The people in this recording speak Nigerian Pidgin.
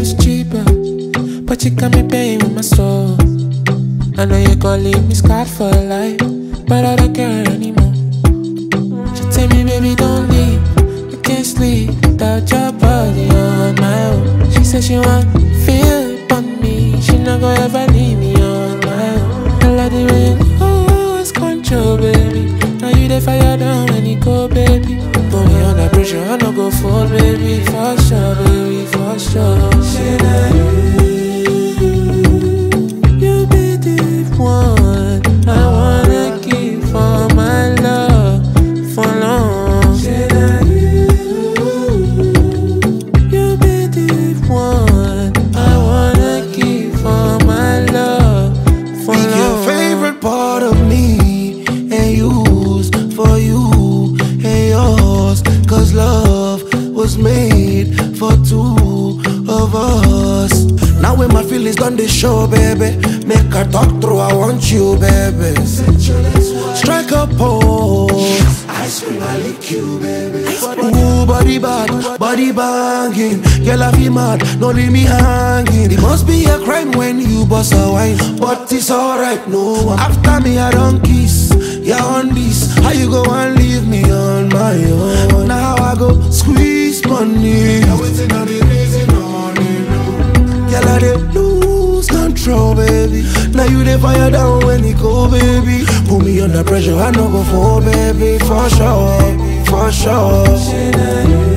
love's cheaper, but you got me paying with my soul. I know you're gonna leave me scarred for life, but I don't care anymore. She tell me, baby, don't leave. I can't sleep without your body on my own. She said she want feel on me. She not gonna ever leave me on my own. I love the way you lose control, baby. Now you the fire down when you go, baby. Put me under pressure, I no go fall, baby. For sure, baby, for sure. Say that you be the one I wanna keep for my love for long. Say that you be the one I wanna keep for my love for long. Pick your favorite part of me and use for you and yours, 'cause love was made for two of us. Now when my feelings done they show, baby, make her talk through, I want you, baby. Strike a pose, I scream, I lick you, baby. Ooh, body bad, body banging. Girl, I feel mad, no leave me hanging. It must be a crime when you bust a wine, but it's alright, no. After me, I don't kiss. Yeah, on this, how you go and leave me on my own? Now I go squeeze money. Girl, I dey lose control, baby. Now you dey fire down when you go, baby. Put me under pressure, I no go fall, baby. For sure, for sure.